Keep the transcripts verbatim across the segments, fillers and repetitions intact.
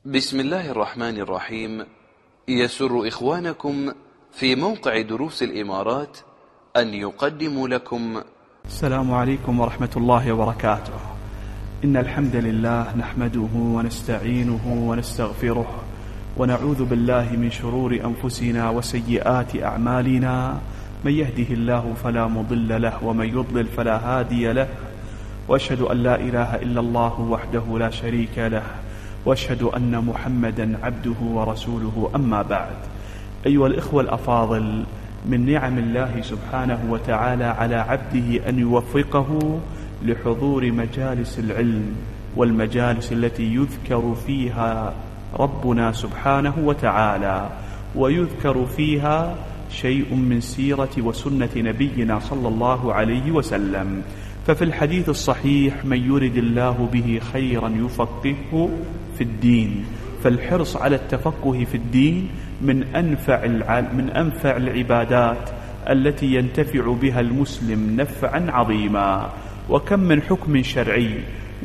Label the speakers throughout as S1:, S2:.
S1: بسم الله الرحمن الرحيم. يسر إخوانكم في موقع دروس الإمارات أن يقدموا لكم
S2: السلام عليكم ورحمة الله وبركاته. إن الحمد لله نحمده ونستعينه ونستغفره ونعوذ بالله من شرور أنفسنا وسيئات أعمالنا، من يهده الله فلا مضل له ومن يضلل فلا هادي له، وأشهد أن لا إله إلا الله وحده لا شريك له، وأشهد أن محمدا عبده ورسوله. أما بعد، أيها الإخوة الأفاضل، من نعم الله سبحانه وتعالى على عبده أن يوفقه لحضور مجالس العلم والمجالس التي يذكر فيها ربنا سبحانه وتعالى ويذكر فيها شيء من سيرة وسنة نبينا صلى الله عليه وسلم. ففي الحديث الصحيح: من يرد الله به خيرا يفقهه في الدين. فالحرص على التفقه في الدين من أنفع من أنفع العبادات التي ينتفع بها المسلم نفعا عظيما. وكم من حكم شرعي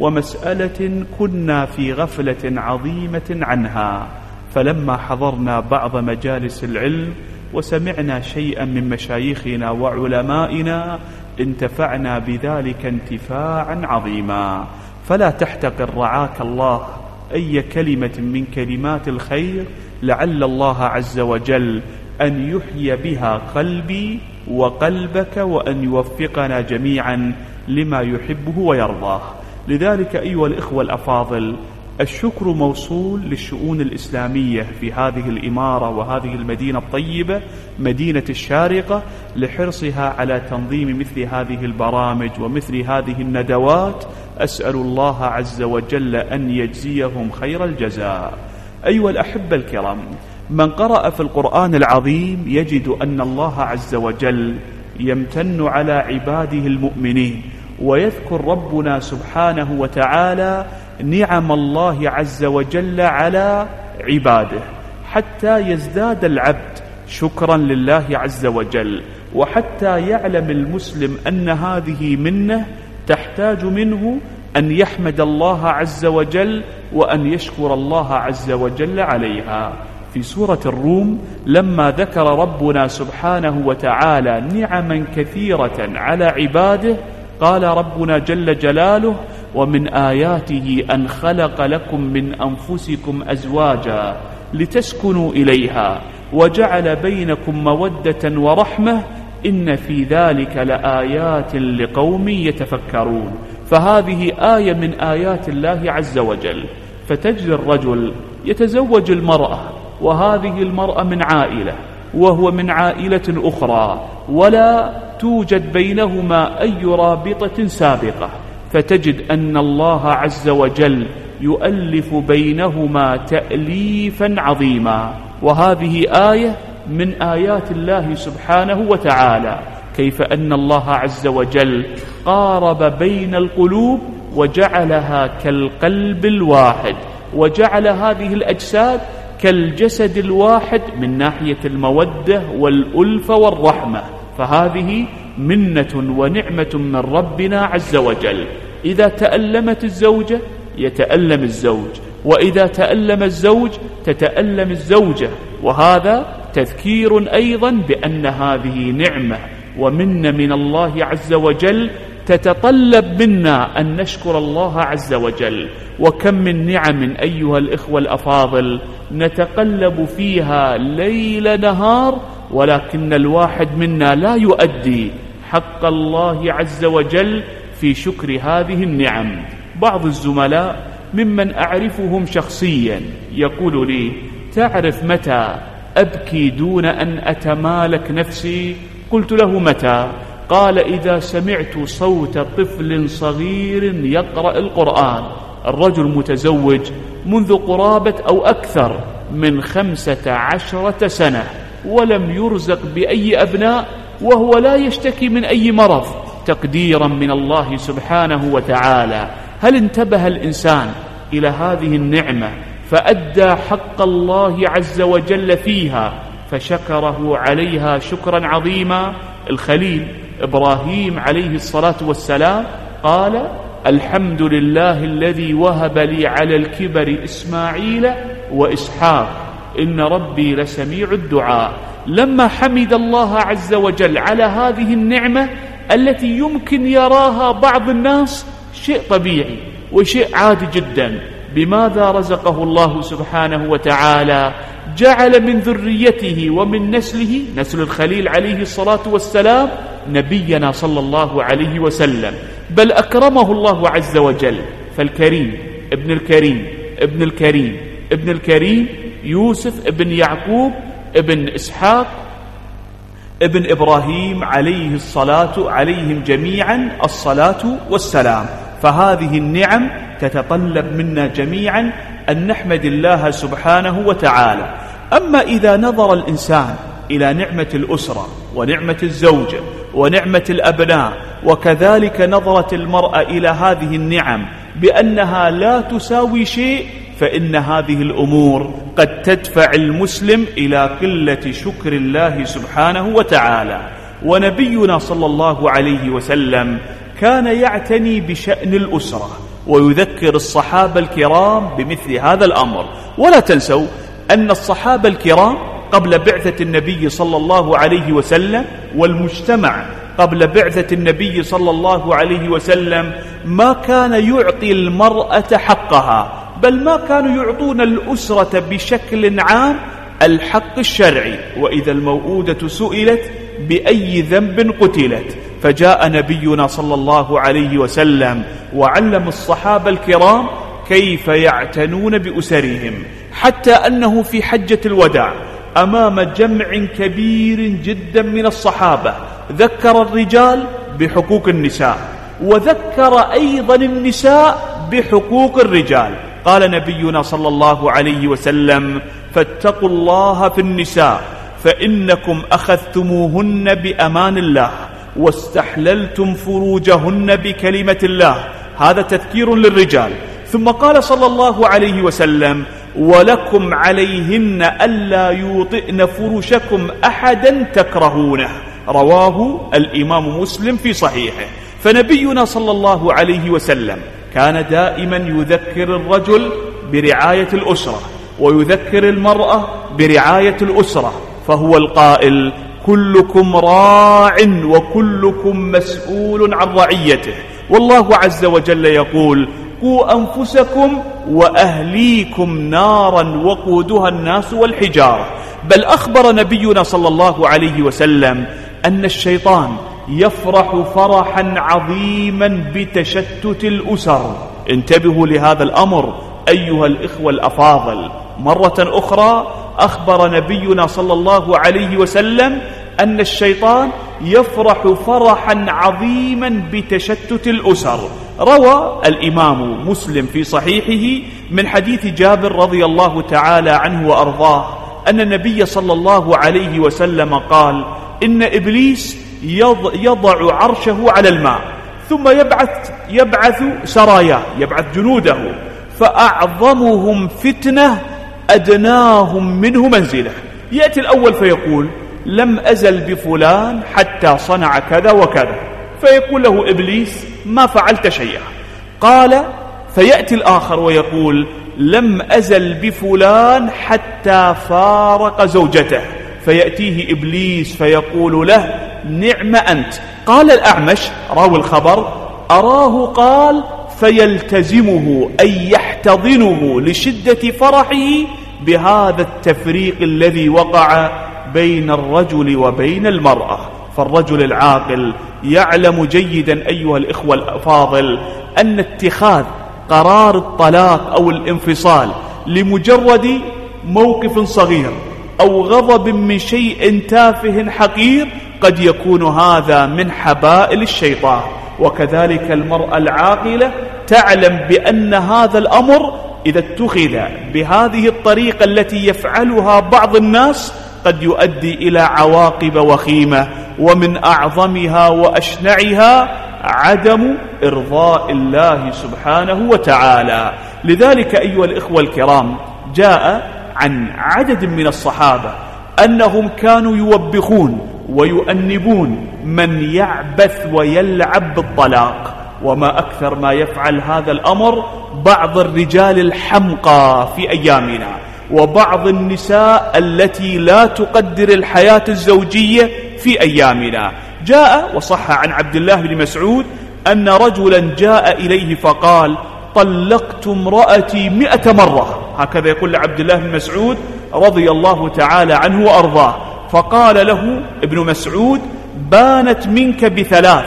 S2: ومسألة كنا في غفلة عظيمة عنها، فلما حضرنا بعض مجالس العلم وسمعنا شيئا من مشايخنا وعلمائنا انتفعنا بذلك انتفاعا عظيما. فلا تحتقر رعاك الله أي كلمة من كلمات الخير، لعل الله عز وجل أن يحيي بها قلبي وقلبك وأن يوفقنا جميعا لما يحبه ويرضاه. لذلك أيها الإخوة الأفاضل، الشكر موصول للشؤون الإسلامية في هذه الإمارة وهذه المدينة الطيبة، مدينة الشارقة، لحرصها على تنظيم مثل هذه البرامج ومثل هذه الندوات. أسأل الله عز وجل أن يجزيهم خير الجزاء. أيها الأحبة الكرام، من قرأ في القرآن العظيم يجد أن الله عز وجل يمتن على عباده المؤمنين، ويذكر ربنا سبحانه وتعالى نعم الله عز وجل على عباده، حتى يزداد العبد شكرا لله عز وجل، وحتى يعلم المسلم أن هذه منه تحتاج منه أن يحمد الله عز وجل وأن يشكر الله عز وجل عليها. في سورة الروم لما ذكر ربنا سبحانه وتعالى نعما كثيرة على عباده، قال ربنا جل جلاله: ومن آياته أن خلق لكم من أنفسكم أزواجا لتسكنوا إليها وجعل بينكم مودة ورحمة إن في ذلك لآيات لقوم يتفكرون. فهذه آية من آيات الله عز وجل. فتجد الرجل يتزوج المرأة، وهذه المرأة من عائلة وهو من عائلة أخرى، ولا توجد بينهما أي رابطة سابقة، فتجد أن الله عز وجل يؤلف بينهما تأليفا عظيما. وهذه آية من آيات الله سبحانه وتعالى، كيف أن الله عز وجل قارب بين القلوب وجعلها كالقلب الواحد، وجعل هذه الأجساد كالجسد الواحد من ناحية المودة والألفة والرحمة. فهذه منة ونعمة من ربنا عز وجل. إذا تألمت الزوجة يتألم الزوج، وإذا تألم الزوج تتألم الزوجة. وهذا تذكير أيضا بأن هذه نعمة ومنة من الله عز وجل تتطلب منا أن نشكر الله عز وجل. وكم من نعم أيها الإخوة الأفاضل نتقلب فيها ليل نهار، ولكن الواحد منا لا يؤدي حق الله عز وجل في شكر هذه النعم. بعض الزملاء ممن أعرفهم شخصيا يقول لي: تعرف متى أبكي دون أن أتمالك نفسي؟ قلت له: متى؟ قال: إذا سمعت صوت طفل صغير يقرأ القرآن. الرجل متزوج منذ قرابة أو أكثر من خمسة عشرة سنة، ولم يرزق بأي أبناء، وهو لا يشتكي من أي مرض، تقديرا من الله سبحانه وتعالى. هل انتبه الإنسان إلى هذه النعمة فأدى حق الله عز وجل فيها فشكره عليها شكرا عظيما؟ الخليل إبراهيم عليه الصلاة والسلام قال: الحمد لله الذي وهب لي على الكبر إسماعيل وإسحاق إن ربي لسميع الدعاء. لما حمد الله عز وجل على هذه النعمة التي يمكن يراها بعض الناس شيء طبيعي وشيء عادي جدا، بماذا رزقه الله سبحانه وتعالى؟ جعل من ذريته ومن نسله، نسل الخليل عليه الصلاة والسلام، نبينا صلى الله عليه وسلم، بل أكرمه الله عز وجل. فالكريم ابن الكريم ابن الكريم ابن الكريم يوسف ابن يعقوب ابن إسحاق ابن إبراهيم عليه الصلاة عليهم جميعا الصلاة والسلام. فهذه النعم تتطلب منا جميعا أن نحمد الله سبحانه وتعالى. أما إذا نظر الإنسان إلى نعمة الأسرة ونعمة الزوجة ونعمة الأبناء، وكذلك نظرة المرأة إلى هذه النعم بأنها لا تساوي شيء، فإن هذه الأمور قد تدفع المسلم إلى قلة شكر الله سبحانه وتعالى. ونبينا صلى الله عليه وسلم كان يعتني بشأن الأسرة ويذكر الصحابة الكرام بمثل هذا الأمر. ولا تنسوا أن الصحابة الكرام قبل بعثة النبي صلى الله عليه وسلم والمجتمع قبل بعثة النبي صلى الله عليه وسلم ما كان يعطي المرأة حقها، بل ما كانوا يعطون الأسرة بشكل عام الحق الشرعي. وإذا الموءودة سئلت بأي ذنب قتلت، فجاء نبينا صلى الله عليه وسلم وعلم الصحابة الكرام كيف يعتنون بأسرهم، حتى أنه في حجة الوداع أمام جمع كبير جدا من الصحابة ذكر الرجال بحقوق النساء، وذكر أيضا النساء بحقوق الرجال. قال نبينا صلى الله عليه وسلم: فاتقوا الله في النساء فإنكم أخذتموهن بأمان الله واستحللتم فروجهن بكلمة الله. هذا تذكير للرجال. ثم قال صلى الله عليه وسلم: ولكم عليهن ألا يوطئن فرشكم أحدا تكرهونه. رواه الإمام مسلم في صحيحه. فنبينا صلى الله عليه وسلم كان دائما يذكر الرجل برعاية الأسرة ويذكر المرأة برعاية الأسرة، فهو القائل: كلكم راع وكلكم مسؤول عن رعيته. والله عز وجل يقول: قوا أنفسكم وأهليكم نارا وقودها الناس والحجارة. بل أخبر نبينا صلى الله عليه وسلم أن الشيطان يفرح فرحا عظيما بتشتت الأسر. انتبهوا لهذا الأمر أيها الإخوة الأفاضل. مرة أخرى أخبر نبينا صلى الله عليه وسلم أن الشيطان يفرح فرحا عظيما بتشتت الأسر. روى الإمام مسلم في صحيحه من حديث جابر رضي الله تعالى عنه وأرضاه أن النبي صلى الله عليه وسلم قال: إن إبليس يضع عرشه على الماء ثم يبعث, يبعث سراياه، يبعث جنوده، فأعظمهم فتنة أدناهم منه منزله. يأتي الأول فيقول: لم أزل بفلان حتى صنع كذا وكذا، فيقول له إبليس: ما فعلت شيئا. قال: فيأتي الآخر ويقول: لم أزل بفلان حتى فارق زوجته، فيأتيه إبليس فيقول له: نعم أنت. قال الأعمش راوي الخبر: أراه قال: فيلتزمه أي يحتضنه لشدة فرحه بهذا التفريق الذي وقع بين الرجل وبين المرأة. فالرجل العاقل يعلم جيدا أيها الإخوة الأفاضل أن اتخاذ قرار الطلاق أو الانفصال لمجرد موقف صغير أو غضب من شيء تافه حقير قد يكون هذا من حبائل الشيطان. وكذلك المرأة العاقلة تعلم بأن هذا الأمر إذا اتخذ بهذه الطريقة التي يفعلها بعض الناس قد يؤدي إلى عواقب وخيمة، ومن أعظمها وأشنعها عدم إرضاء الله سبحانه وتعالى. لذلك أيها الإخوة الكرام جاء عن عدد من الصحابة أنهم كانوا يوبخون ويؤنبون من يعبث ويلعب بالطلاق، وما أكثر ما يفعل هذا الأمر بعض الرجال الحمقى في أيامنا، وبعض النساء التي لا تقدر الحياة الزوجية في أيامنا. جاء وصح عن عبد الله بن مسعود أن رجلا جاء إليه فقال: طلقت امرأتي مئة مرة. هكذا يقول لعبد الله بن مسعود رضي الله تعالى عنه وأرضاه. فقال له ابن مسعود: بانت منك بثلاث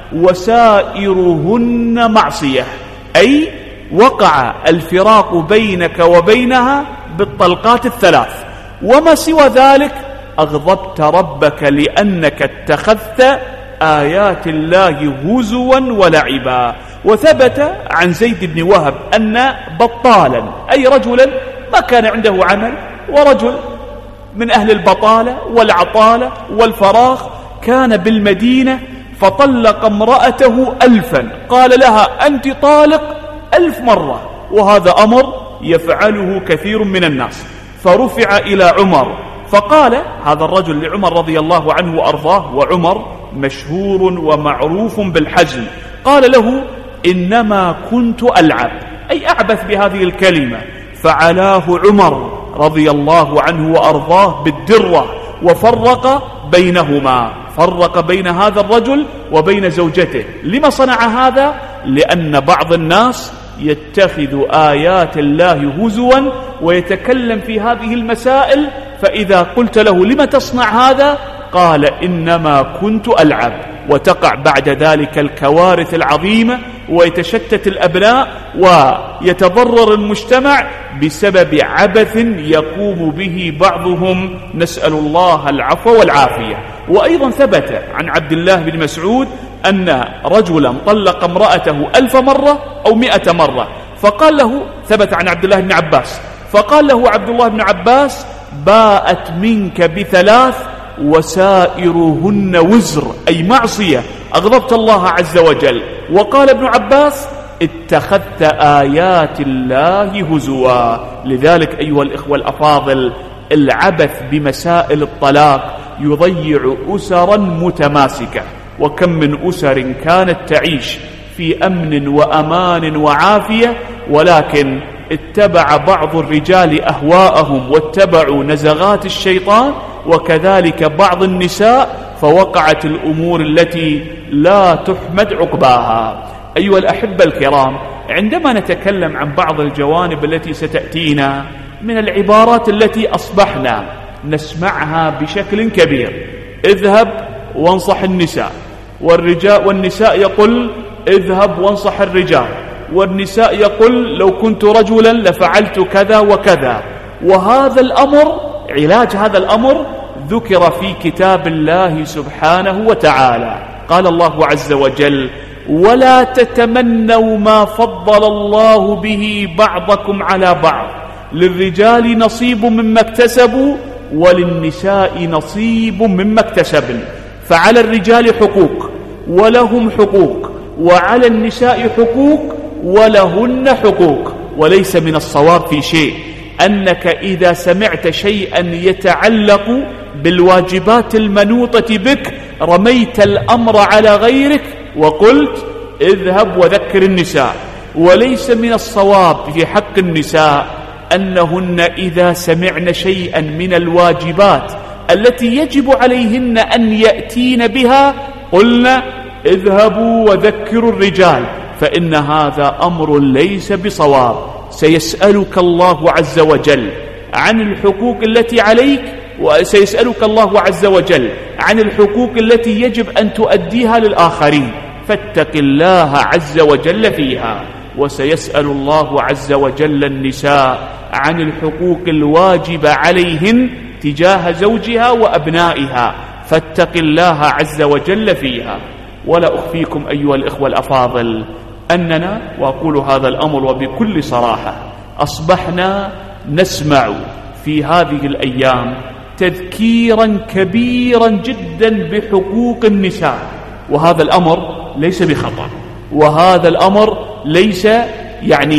S2: وسائرهن معصية، أي وقع الفراق بينك وبينها بالطلقات الثلاث، وما سوى ذلك أغضبت ربك لأنك اتخذت آيات الله هزوا ولعبا. وثبت عن زيد بن وهب أن بطالا، أي رجلا ما كان عنده عمل، ورجل من أهل البطالة والعطالة والفراغ، كان بالمدينة فطلق امرأته ألفا، قال لها: أنت طالق ألف مرة. وهذا أمر يفعله كثير من الناس. فرفع إلى عمر فقال هذا الرجل لعمر رضي الله عنه وأرضاه، وعمر مشهور ومعروف بالحزم، قال له: إنما كنت ألعب، أي أعبث بهذه الكلمة. فعلاه عمر رضي الله عنه وأرضاه بالدرة وفرق بينهما، فرق بين هذا الرجل وبين زوجته. لما صنع هذا؟ لأن بعض الناس يتخذ آيات الله هزوا ويتكلم في هذه المسائل، فإذا قلت له: لما تصنع هذا؟ قال: إنما كنت ألعب. وتقع بعد ذلك الكوارث العظيمة، ويتشتت الأبناء ويتضرر المجتمع بسبب عبث يقوم به بعضهم، نسأل الله العفو والعافية. وأيضا ثبت عن عبد الله بن مسعود أن رجلا طلق امرأته ألف مرة أو مئة مرة، فقال له، ثبت عن عبد الله بن عباس، فقال له عبد الله بن عباس: باءت منك بثلاث وسائرهن وزر، أي معصية، أغضبت الله عز وجل. وقال ابن عباس: اتخذت آيات الله هزوا. لذلك أيها الإخوة الأفاضل، العبث بمسائل الطلاق يضيع أسرا متماسكة، وكم من أسر كانت تعيش في أمن وأمان وعافية، ولكن اتبع بعض الرجال أهواءهم واتبعوا نزغات الشيطان، وكذلك بعض النساء، فوقعت الأمور التي لا تحمد عقباها. أيها الأحبة الكرام، عندما نتكلم عن بعض الجوانب التي ستأتينا من العبارات التي أصبحنا نسمعها بشكل كبير: اذهب وانصح النساء، والرجال والنساء يقول: اذهب وانصح الرجال، والنساء يقول: لو كنت رجلا لفعلت كذا وكذا. وهذا الأمر، علاج هذا الأمر ذكر في كتاب الله سبحانه وتعالى. قال الله عز وجل: ولا تتمنوا ما فضل الله به بعضكم على بعض، للرجال نصيب مما اكتسبوا وللنساء نصيب مما اكتسبن. فعلى الرجال حقوق ولهم حقوق، وعلى النساء حقوق ولهن حقوق. وليس من الصواب في شيء أنك إذا سمعت شيئا يتعلق بالواجبات المنوطة بك رميت الأمر على غيرك وقلت: اذهب وذكر النساء. وليس من الصواب في حق النساء أنهن إذا سمعن شيئا من الواجبات التي يجب عليهن أن يأتين بها قلنا: اذهبوا وذكروا الرجال، فإن هذا أمر ليس بصواب. سيسألك الله عز وجل عن الحقوق التي عليك، وسيسألك الله عز وجل عن الحقوق التي يجب أن تؤديها للآخرين، فاتق الله عز وجل فيها. وسيسأل الله عز وجل النساء عن الحقوق الواجبة عليهن تجاه زوجها وأبنائها، فاتق الله عز وجل فيها. ولا أخفيكم أيها الإخوة الأفاضل أننا، وأقول هذا الأمر وبكل صراحة، أصبحنا نسمع في هذه الأيام تذكيرا كبيرا جدا بحقوق النساء، وهذا الأمر ليس بخطأ، وهذا الأمر ليس يعني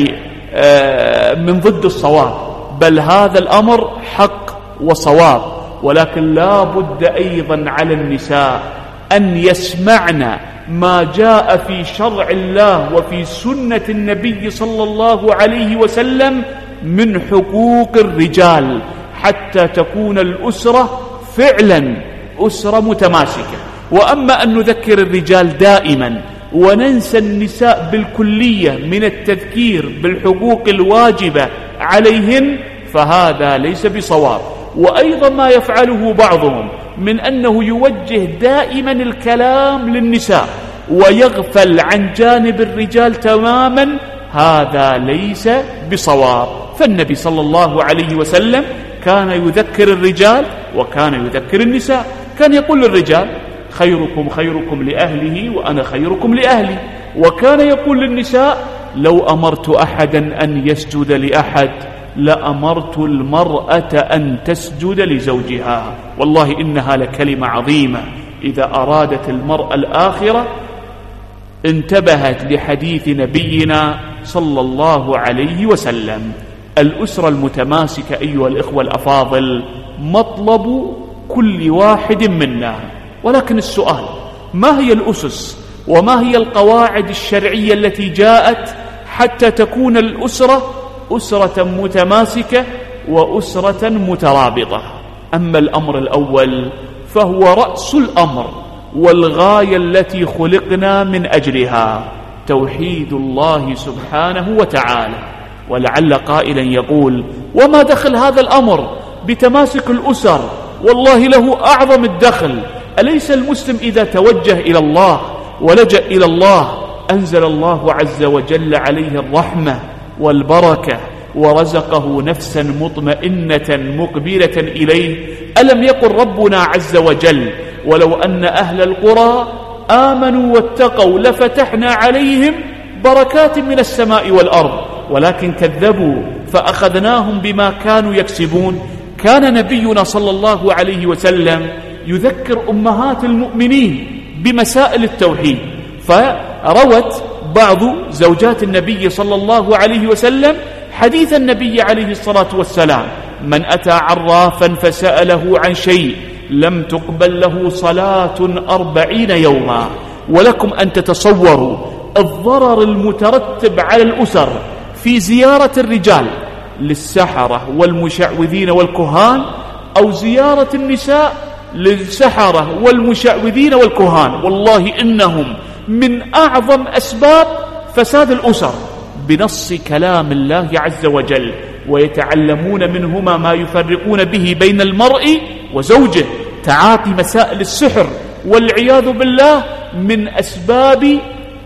S2: من ضد الصواب، بل هذا الأمر حق وصواب. ولكن لا بد أيضا على النساء أن يسمعن ما جاء في شرع الله وفي سنة النبي صلى الله عليه وسلم من حقوق الرجال حتى تكون الأسرة فعلا أسرة متماسكة. وأما أن نذكر الرجال دائما وننسى النساء بالكلية من التذكير بالحقوق الواجبة عليهن فهذا ليس بصواب. وأيضا ما يفعله بعضهم من أنه يوجه دائما الكلام للنساء ويغفل عن جانب الرجال تماما، هذا ليس بصواب. فالنبي صلى الله عليه وسلم كان يذكر الرجال وكان يذكر النساء. كان يقول للرجال خيركم خيركم لأهله وأنا خيركم لأهلي، وكان يقول للنساء لو أمرت أحدا أن يسجد لأحد لأمرت المرأة أن تسجد لزوجها. والله إنها لكلمة عظيمة إذا أرادت المرأة الآخرة انتبهت لحديث نبينا صلى الله عليه وسلم. الأسرة المتماسكة أيها الإخوة الأفاضل مطلب كل واحد منا، ولكن السؤال ما هي الأسس وما هي القواعد الشرعية التي جاءت حتى تكون الأسرة أسرة متماسكة وأسرة مترابطة؟ أما الأمر الأول فهو رأس الأمر والغاية التي خلقنا من أجلها، توحيد الله سبحانه وتعالى. ولعل قائلا يقول وما دخل هذا الأمر بتماسك الأسر؟ والله له أعظم الدخل. أليس المسلم إذا توجه إلى الله ولجأ إلى الله أنزل الله عز وجل عليه الرحمة والبركة ورزقه نفسا مطمئنة مقبلة إليه؟ ألم يقل ربنا عز وجل ولو أن أهل القرى آمنوا واتقوا لفتحنا عليهم بركات من السماء والأرض ولكن كذبوا فأخذناهم بما كانوا يكسبون؟ كان نبينا صلى الله عليه وسلم يذكر أمهات المؤمنين بمسائل التوحيد، فروت بعض زوجات النبي صلى الله عليه وسلم حديث النبي عليه الصلاة والسلام: من أتى عرافا فسأله عن شيء لم تقبل له صلاة أربعين يوما. ولكم أن تتصوروا الضرر المترتب على الأسر في زيارة الرجال للسحرة والمشعوذين والكهان، أو زيارة النساء للسحرة والمشعوذين والكهان. والله إنهم من أعظم أسباب فساد الأسر بنص كلام الله عز وجل، ويتعلمون منهما ما يفرقون به بين المرء وزوجه. تعاطي مسائل السحر والعياذ بالله من أسباب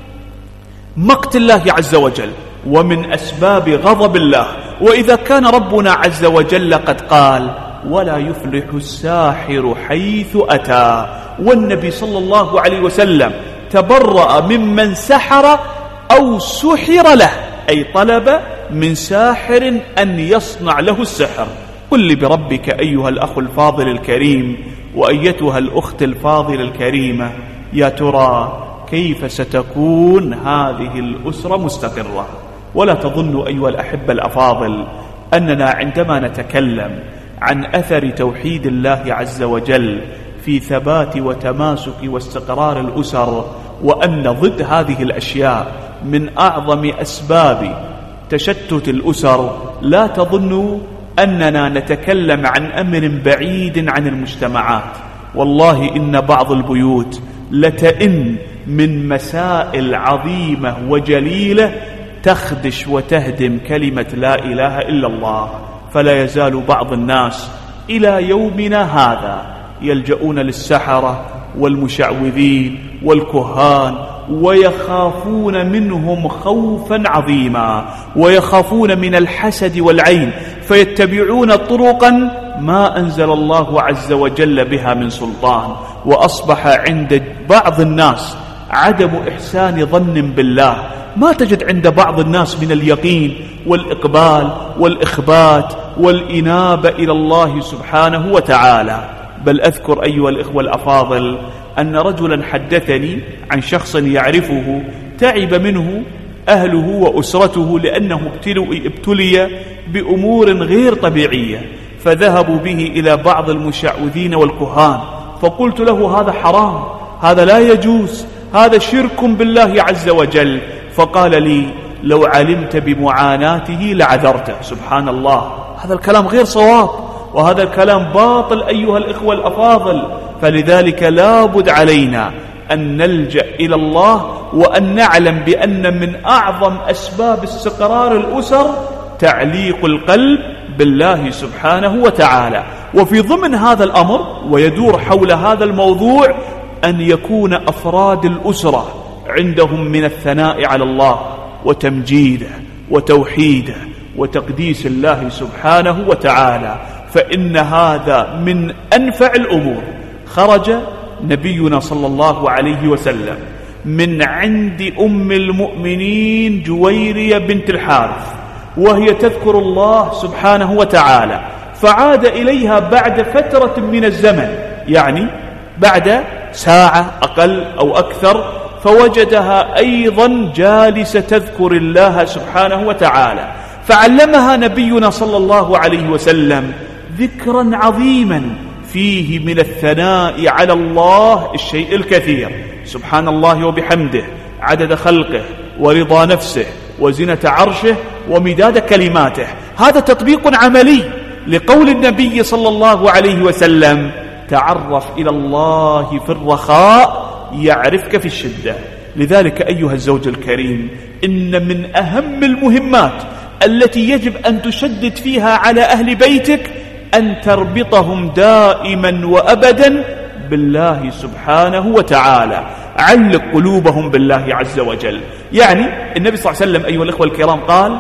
S2: مقت الله عز وجل ومن أسباب غضب الله. وإذا كان ربنا عز وجل قد قال: ولا يفلح الساحر حيث أتى، والنبي صلى الله عليه وسلم تبرأ ممن سحر أو سحر له، أي طلب من ساحر أن يصنع له السحر. قل لي بربك أيها الأخ الفاضل الكريم وأيتها الأخت الفاضلة الكريمة، يا ترى كيف ستكون هذه الأسرة مستقرة؟ ولا تظنوا أيها الأحبة الأفاضل أننا عندما نتكلم عن أثر توحيد الله عز وجل في ثبات وتماسك واستقرار الأسر، وأن ضد هذه الأشياء من أعظم أسباب تشتت الأسر، لا تظنوا أننا نتكلم عن أمر بعيد عن المجتمعات. والله إن بعض البيوت لتئن من مسائل عظيمة وجليلة تخدش وتهدم كلمة لا إله إلا الله. فلا يزال بعض الناس إلى يومنا هذا يلجؤون للسحرة والمشعوذين والكهان، ويخافون منهم خوفا عظيما، ويخافون من الحسد والعين، فيتبعون طرقا ما أنزل الله عز وجل بها من سلطان. وأصبح عند بعض الناس عدم إحسان ظن بالله، ما تجد عند بعض الناس من اليقين والإقبال والإخبات والإنابة إلى الله سبحانه وتعالى. بل أذكر أيها الإخوة الأفاضل أن رجلا حدثني عن شخص يعرفه تعب منه أهله وأسرته لأنه ابتلي بأمور غير طبيعية، فذهبوا به إلى بعض المشعوذين والكهان، فقلت له: هذا حرام، هذا لا يجوز، هذا شرك بالله عز وجل. فقال لي: لو علمت بمعاناته لعذرته. سبحان الله، هذا الكلام غير صواب، وهذا الكلام باطل أيها الإخوة الأفاضل. فلذلك لا بد علينا أن نلجأ إلى الله، وأن نعلم بأن من أعظم أسباب استقرار الأسر تعليق القلب بالله سبحانه وتعالى. وفي ضمن هذا الأمر ويدور حول هذا الموضوع أن يكون أفراد الأسرة عندهم من الثناء على الله وتمجيده وتوحيده وتقديس الله سبحانه وتعالى، فإن هذا من أنفع الأمور. خرج نبينا صلى الله عليه وسلم من عند أم المؤمنين جويرية بنت الحارث وهي تذكر الله سبحانه وتعالى، فعاد إليها بعد فترة من الزمن، يعني بعد ساعة أقل أو أكثر، فوجدها أيضا جالسة تذكر الله سبحانه وتعالى، فعلمها نبينا صلى الله عليه وسلم ذكرا عظيما فيه من الثناء على الله الشيء الكثير. سبحان الله وبحمده عدد خلقه ورضا نفسه وزنة عرشه ومداد كلماته. هذا تطبيق عملي لقول النبي صلى الله عليه وسلم: تعرف إلى الله في الرخاء يعرفك في الشدة. لذلك أيها الزوج الكريم، إن من أهم المهمات التي يجب أن تشدد فيها على أهل بيتك أن تربطهم دائما وأبدا بالله سبحانه وتعالى. علق قلوبهم بالله عز وجل. يعني النبي صلى الله عليه وسلم أيها الأخوة الكرام قال: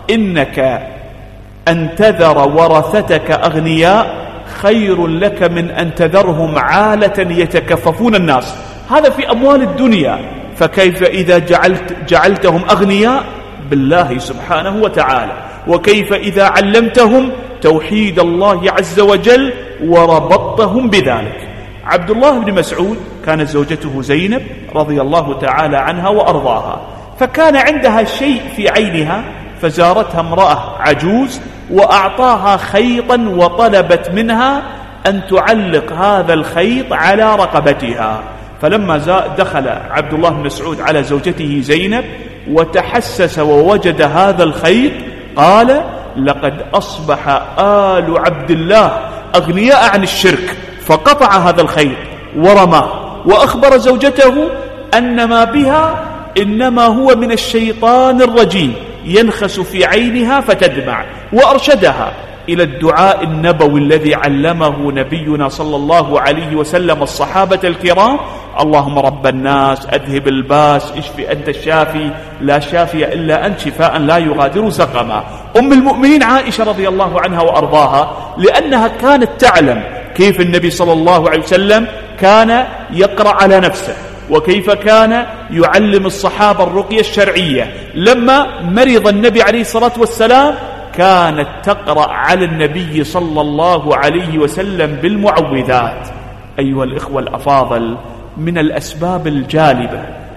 S2: إنك أن تذر ورثتك أغنياء خير لك من أن تذرهم عالة يتكففون الناس. هذا في أموال الدنيا، فكيف إذا جعلت جعلتهم أغنياء بالله سبحانه وتعالى؟ وكيف إذا علمتهم توحيد الله عز وجل وربطتهم بذلك؟ عبد الله بن مسعود كانت زوجته زينب رضي الله تعالى عنها وأرضاها، فكان عندها شيء في عينها، فزارتها امرأة عجوز وأعطاها خيطا وطلبت منها أن تعلق هذا الخيط على رقبتها. فلما دخل عبد الله بن مسعود على زوجته زينب وتحسس ووجد هذا الخيط قال: لقد أصبح آل عبد الله أغنياء عن الشرك، فقطع هذا الخيط ورماه، وأخبر زوجته أن ما بها إنما هو من الشيطان الرجيم ينخس في عينها فتدمع، وأرشدها إلى الدعاء النبوي الذي علمه نبينا صلى الله عليه وسلم الصحابة الكرام: اللهم رب الناس أذهب الباس اشف أنت الشافي لا شافي إلا أنت شفاء لا يغادر سقما. أم المؤمنين عائشة رضي الله عنها وأرضاها، لأنها كانت تعلم كيف النبي صلى الله عليه وسلم كان يقرأ على نفسه، وكيف كان يعلم الصحابة الرقية الشرعية. لما مرض النبي عليه الصلاة والسلام كانت تقرأ على النبي صلى الله عليه وسلم بالمعوذات. أيها الإخوة الأفاضل، من الأسباب الجالبة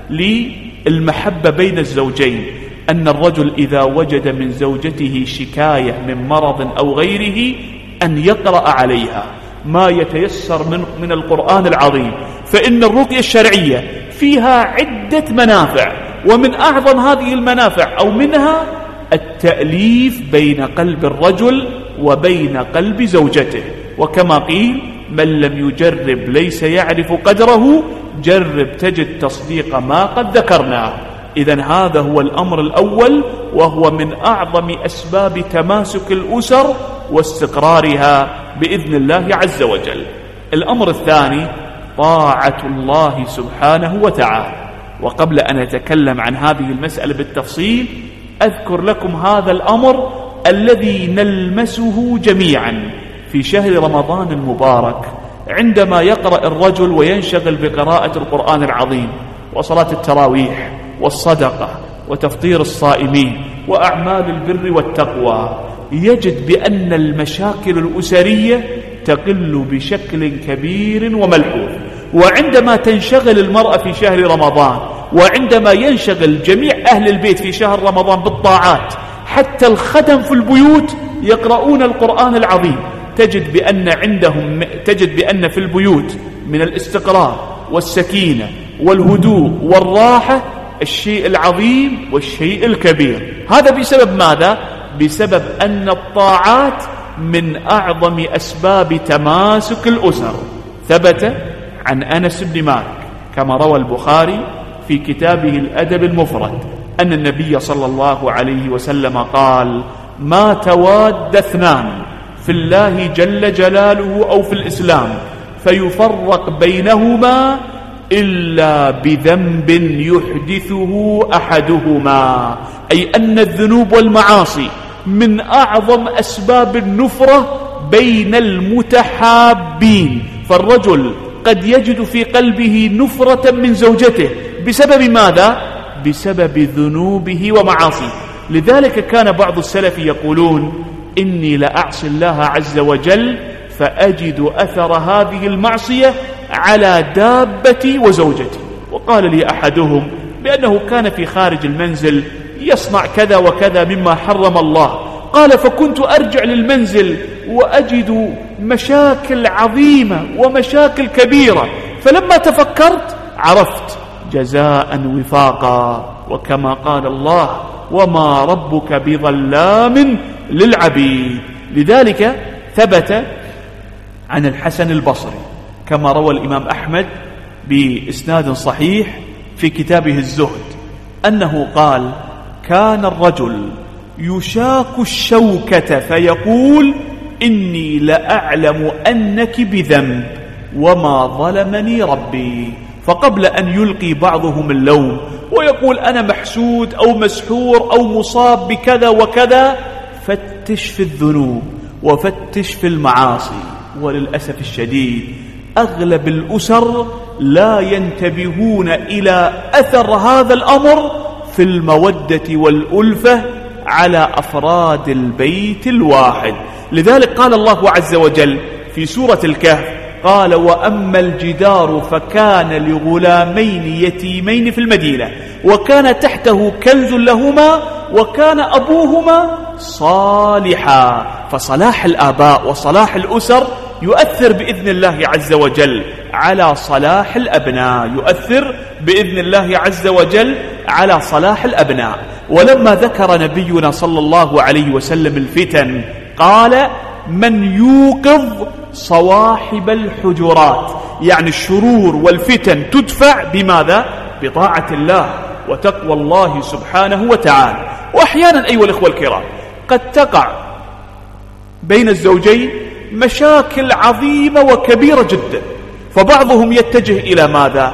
S2: للمحبة بين الزوجين أن الرجل إذا وجد من زوجته شكاية من مرض أو غيره أن يقرأ عليها ما يتيسر من, من القرآن العظيم، فإن الرقية الشرعية فيها عدة منافع، ومن أعظم هذه المنافع أو منها التأليف بين قلب الرجل وبين قلب زوجته. وكما قيل: من لم يجرب ليس يعرف قدره، جرب تجد تصديق ما قد ذكرناه. إذن هذا هو الأمر الأول، وهو من أعظم أسباب تماسك الأسر واستقرارها بإذن الله عز وجل. الأمر الثاني طاعة الله سبحانه وتعالى. وقبل أن أتكلم عن هذه المسألة بالتفصيل أذكر لكم هذا الأمر الذي نلمسه جميعا في شهر رمضان المبارك، عندما يقرأ الرجل وينشغل بقراءة القرآن العظيم وصلاة التراويح والصدقة وتفطير الصائمين وأعمال البر والتقوى، يجد بأن المشاكل الأسرية تقل بشكل كبير وملحوظ. وعندما تنشغل المرأة في شهر رمضان، وعندما ينشغل جميع أهل البيت في شهر رمضان بالطاعات، حتى الخدم في البيوت يقرؤون القرآن العظيم، تجد بأن عندهم تجد بأن في البيوت من الاستقرار والسكينة والهدوء والراحة الشيء العظيم والشيء الكبير. هذا بسبب ماذا؟ بسبب أن الطاعات من أعظم أسباب تماسك الأسر. ثبت عن أنس بن مالك كما روى البخاري في كتابه الأدب المفرد أن النبي صلى الله عليه وسلم قال: ما تواد اثنان في الله جل جلاله أو في الإسلام فيفرق بينهما إلا بذنب يحدثه أحدهما، أي أن الذنوب والمعاصي من أعظم أسباب النفرة بين المتحابين. فالرجل قد يجد في قلبه نفرة من زوجته بسبب ماذا؟ بسبب ذنوبه ومعاصيه. لذلك كان بعض السلف يقولون: إني لأعصي الله عز وجل فأجد أثر هذه المعصية على دابتي وزوجتي. وقال لي أحدهم بأنه كان في خارج المنزل يصنع كذا وكذا مما حرم الله، قال: فكنت أرجع للمنزل وأجد مشاكل عظيمة ومشاكل كبيرة، فلما تفكرت عرفت جزاء وفاقا، وكما قال الله: وما ربك بظلام للعبيد. لذلك ثبت عن الحسن البصري كما روى الإمام أحمد بإسناد صحيح في كتابه الزهد أنه قال: كان الرجل يشاك الشوكة فيقول: إني لأعلم أنك بذنب وما ظلمني ربي. فقبل أن يلقي بعضهم اللوم ويقول أنا محسود أو مسحور أو مصاب بكذا وكذا، فتش في الذنوب وفتش في المعاصي. وللأسف الشديد أغلب الأسر لا ينتبهون إلى أثر هذا الأمر في المودة والألفة على أفراد البيت الواحد. لذلك قال الله عز وجل في سورة الكهف: قال: وأما الجدار فكان لغلامين يتيمين في المدينة وكان تحته كنز لهما وكان أبوهما صالحا. فصلاح الآباء وصلاح الأسر يؤثر بإذن الله عز وجل على صلاح الأبناء، يؤثر بإذن الله عز وجل على صلاح الأبناء. ولما ذكر نبينا صلى الله عليه وسلم الفتن قال: من يوقظ صواحب الحجرات، يعني الشرور والفتن تدفع بماذا؟ بطاعة الله وتقوى الله سبحانه وتعالى. وأحيانا أيها الإخوة الكرام قد تقع بين الزوجين مشاكل عظيمة وكبيرة جدا، فبعضهم يتجه إلى ماذا؟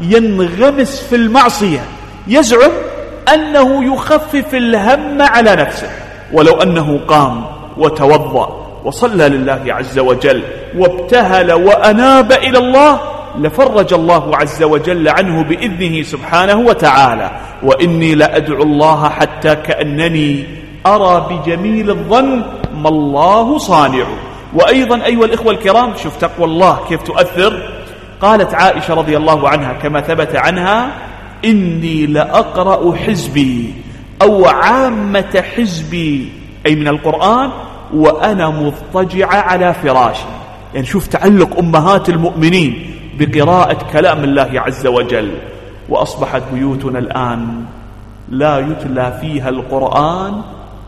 S2: ينغمس في المعصية، يزعم أنه يخفف الهم على نفسه، ولو أنه قام وتوضأ وصلى لله عز وجل وابتهل وأناب إلى الله لفرج الله عز وجل عنه بإذنه سبحانه وتعالى. وإني لأدعو الله حتى كأنني أرى بجميل الظن ما الله صانع. وأيضا أيها الإخوة الكرام شوف تقوى الله كيف تؤثر. قالت عائشة رضي الله عنها كما ثبت عنها: إني لأقرأ حزبي أو عامة حزبي، أي من القرآن، وأنا مضطجعة على فراشي. يعني شوف تعلق أمهات المؤمنين بقراءة كلام الله عز وجل. وأصبحت بيوتنا الآن لا يتلى فيها القرآن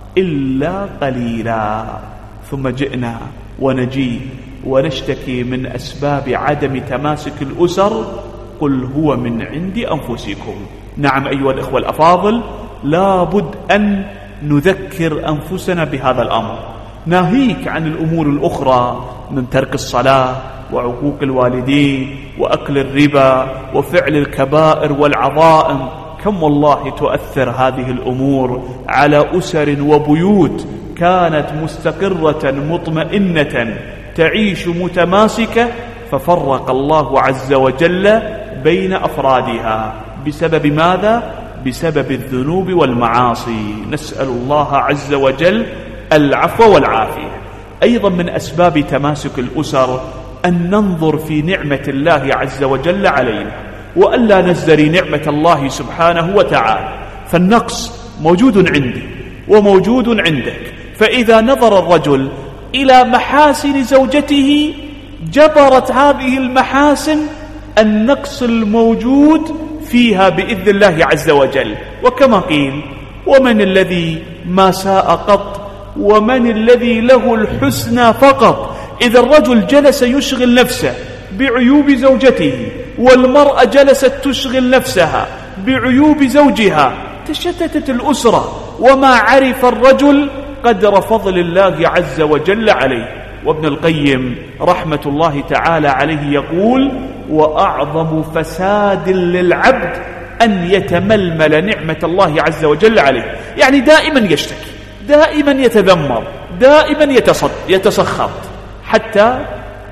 S2: إلا قليلا، ثم جئنا ونجي ونشتكي من أسباب عدم تماسك الأسر. قل هو من عند أنفسكم. نعم أيها الإخوة الأفاضل، لابد أن نذكر أنفسنا بهذا الأمر، ناهيك عن الأمور الأخرى من ترك الصلاة وعقوق الوالدين وأكل الربا وفعل الكبائر والعظائم. كم والله تؤثر هذه الأمور على أسر وبيوت كانت مستقرة مطمئنة تعيش متماسكة، ففرق الله عز وجل بين أفرادها بسبب ماذا؟ بسبب الذنوب والمعاصي. نسأل الله عز وجل العفو والعافية. أيضا من أسباب تماسك الأسر أن ننظر في نعمة الله عز وجل علينا، وألا نزدري نعمة الله سبحانه وتعالى. فالنقص موجود عندي وموجود عندك، فإذا نظر الرجل إلى محاسن زوجته جبرت هذه المحاسن النقص الموجود فيها بإذن الله عز وجل. وكما قيل: ومن الذي ما ساء قط، ومن الذي له الحسنى فقط. إذا الرجل جلس يشغل نفسه بعيوب زوجته، والمرأة جلست تشغل نفسها بعيوب زوجها، تشتتت الأسرة، وما عرف الرجل قدر فضل الله عز وجل عليه. وابن القيم رحمة الله تعالى عليه يقول: وأعظم فساد للعبد أن يتململ نعمة الله عز وجل عليه. يعني دائما يشتكي، دائما يتذمر، دائما يتسخط، حتى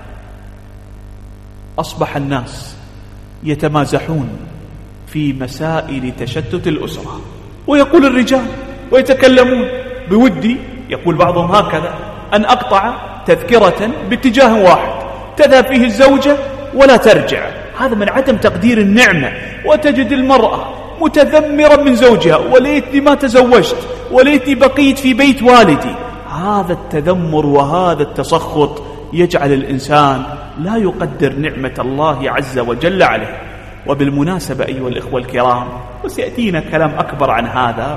S2: أصبح الناس يتمازحون في مسائل تشتت الأسرة. ويقول الرجال ويتكلمون بودي، يقول بعضهم هكذا: أن أقطع تذكرة باتجاه واحد تذهب فيه الزوجة ولا ترجع. هذا من عدم تقدير النعمة. وتجد المرأة متذمرا من زوجها: وليتني ما تزوجت، وليتني بقيت في بيت والدي. هذا التذمر وهذا التسخط يجعل الإنسان لا يقدر نعمة الله عز وجل عليه. وبالمناسبة أيها الإخوة الكرام، وسيأتينا كلام أكبر عن هذا،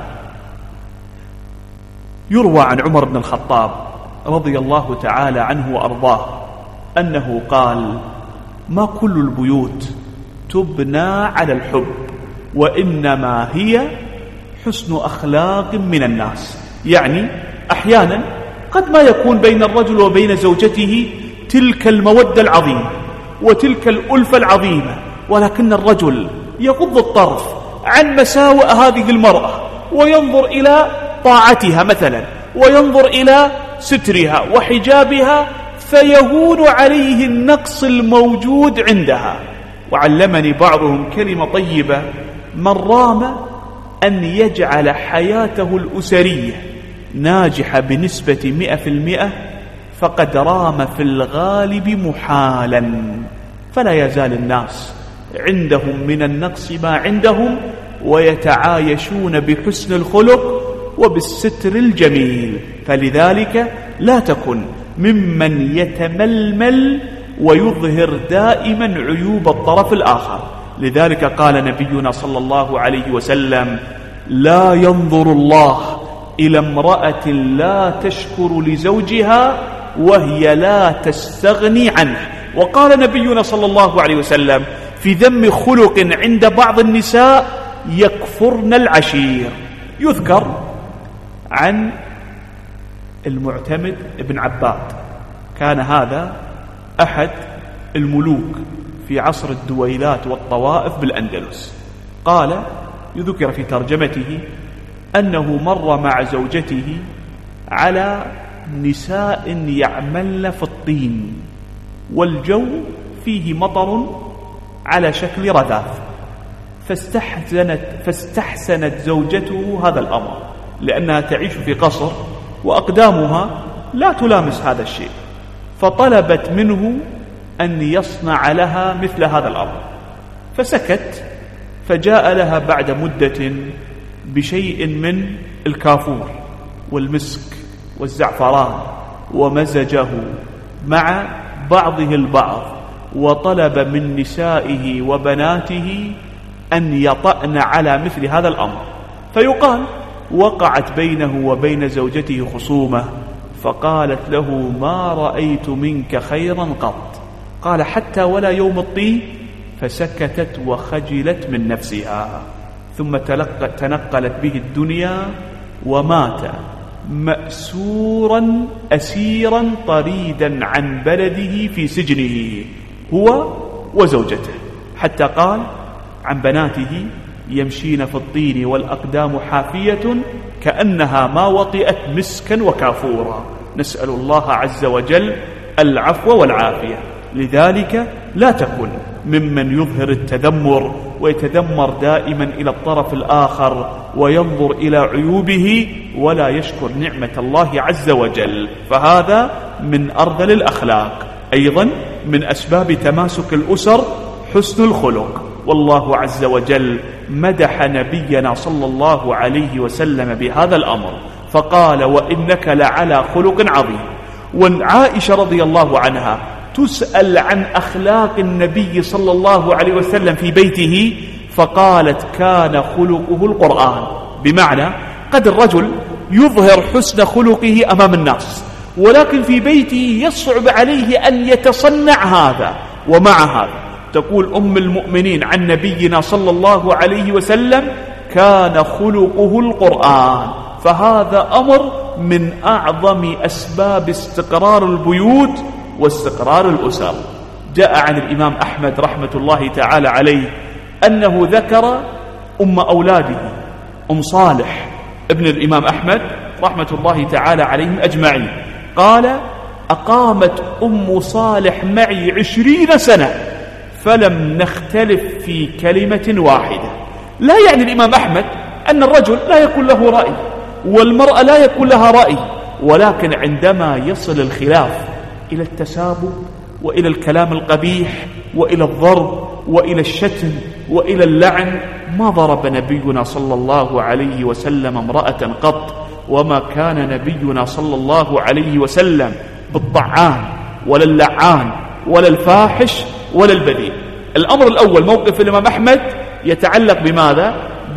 S2: يروى عن عمر بن الخطاب رضي الله تعالى عنه وأرضاه أنه قال: ما كل البيوت تبنى على الحب، وإنما هي حسن أخلاق من الناس. يعني أحيانا قد ما يكون بين الرجل وبين زوجته تلك المودة العظيمة وتلك الألفة العظيمة، ولكن الرجل يغض الطرف عن مساوئ هذه المرأة، وينظر إلى طاعتها مثلا، وينظر إلى سترها وحجابها، فيهون عليه النقص الموجود عندها. وعلمني بعضهم كلمة طيبة: من رام أن يجعل حياته الأسرية ناجحة بنسبة مئة في المئة فقد رام في الغالب محالا. فلا يزال الناس عندهم من النقص ما عندهم، ويتعايشون بحسن الخلق وبالستر الجميل. فلذلك لا تكن ممن يتململ ويظهر دائما عيوب الطرف الآخر. لذلك قال نبينا صلى الله عليه وسلم: لا ينظر الله إلى امرأة لا تشكر لزوجها وهي لا تستغني عنه. وقال نبينا صلى الله عليه وسلم في ذم خلق عند بعض النساء: يكفرن العشير. يذكر عن المعتمد ابن عباد، كان هذا أحد الملوك في عصر الدويلات والطوائف بالأندلس. قال، يذكر في ترجمته، أنه مر مع زوجته على نساء يعملن في الطين، والجو فيه مطر على شكل رذاذ، فاستحسنت, فاستحسنت زوجته هذا الأمر، لأنها تعيش في قصر وأقدامها لا تلامس هذا الشيء، فطلبت منه أن يصنع لها مثل هذا الأمر، فسكت. فجاء لها بعد مدة بشيء من الكافور والمسك والزعفران، ومزجه مع بعضه البعض، وطلب من نسائه وبناته أن يطأن على مثل هذا الأمر. فيقال وقعت بينه وبين زوجته خصومة، فقالت له: ما رأيت منك خيرا قط. قال: حتى ولا يوم الطين. فسكتت وخجلت من نفسها، ثم تنقلت به الدنيا، ومات مأسورا أسيرا طريدا عن بلده في سجنه هو وزوجته. حتى قال عن بناته: يمشين في الطين والأقدام حافية كأنها ما وطئت مسكا وكافورا. نسأل الله عز وجل العفو والعافية. لذلك لا تكن ممن يظهر التذمر ويتذمر دائما إلى الطرف الآخر وينظر إلى عيوبه ولا يشكر نعمة الله عز وجل، فهذا من أرذل الأخلاق. أيضا من أسباب تماسك الأسر حسن الخلق، والله عز وجل مدح نبينا صلى الله عليه وسلم بهذا الأمر، فقال: وإنك لعلى خلق عظيم. وعائشة رضي الله عنها تسأل عن أخلاق النبي صلى الله عليه وسلم في بيته فقالت كان خلقه القرآن. بمعنى قد الرجل يظهر حسن خلقه أمام الناس، ولكن في بيته يصعب عليه أن يتصنع هذا. ومع هذا تقول أم المؤمنين عن نبينا صلى الله عليه وسلم كان خلقه القرآن. فهذا أمر من أعظم أسباب استقرار البيوت واستقرار الأسر. جاء عن الإمام أحمد رحمة الله تعالى عليه أنه ذكر أم أولاده أم صالح ابن الإمام أحمد رحمة الله تعالى عليهم أجمعين، قال أقامت أم صالح معي عشرين سنة فلم نختلف في كلمة واحدة. لا يعني الإمام أحمد أن الرجل لا يكون له رأي والمرأة لا يكون لها رأي، ولكن عندما يصل الخلاف إلى التسابق وإلى الكلام القبيح وإلى الضرب وإلى الشتم وإلى اللعن، ما ضرب نبينا صلى الله عليه وسلم امرأة قط، وما كان نبينا صلى الله عليه وسلم بالطعان ولا اللعان ولا الفاحش ولا البذيء. الأمر الأول موقف الإمام أحمد يتعلق بماذا؟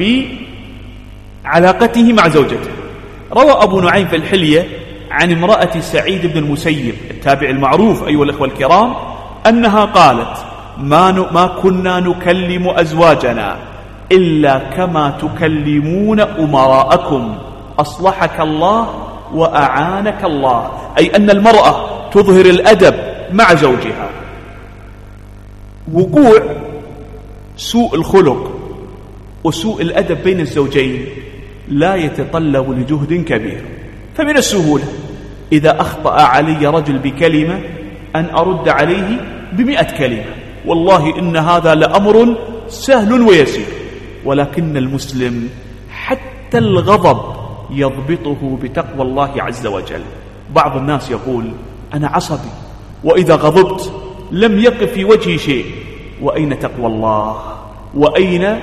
S2: بعلاقته مع زوجته. روى أبو نعيم في الحلية عن امرأة سعيد بن المسيب التابع المعروف أيها الأخوة الكرام أنها قالت ما, ن... ما كنا نكلم أزواجنا إلا كما تكلمون أمراءكم أصلحك الله وأعانك الله، أي أن المرأة تظهر الأدب مع زوجها. وقوع سوء الخلق وسوء الأدب بين الزوجين لا يتطلب لجهد كبير، فمن السهولة إذا أخطأ علي رجل بكلمة أن أرد عليه بمئة كلمة، والله إن هذا لأمر سهل ويسير. ولكن المسلم حتى الغضب يضبطه بتقوى الله عز وجل. بعض الناس يقول أنا عصبي وإذا غضبت لم يقف في وجهي شيء. وأين تقوى الله؟ وأين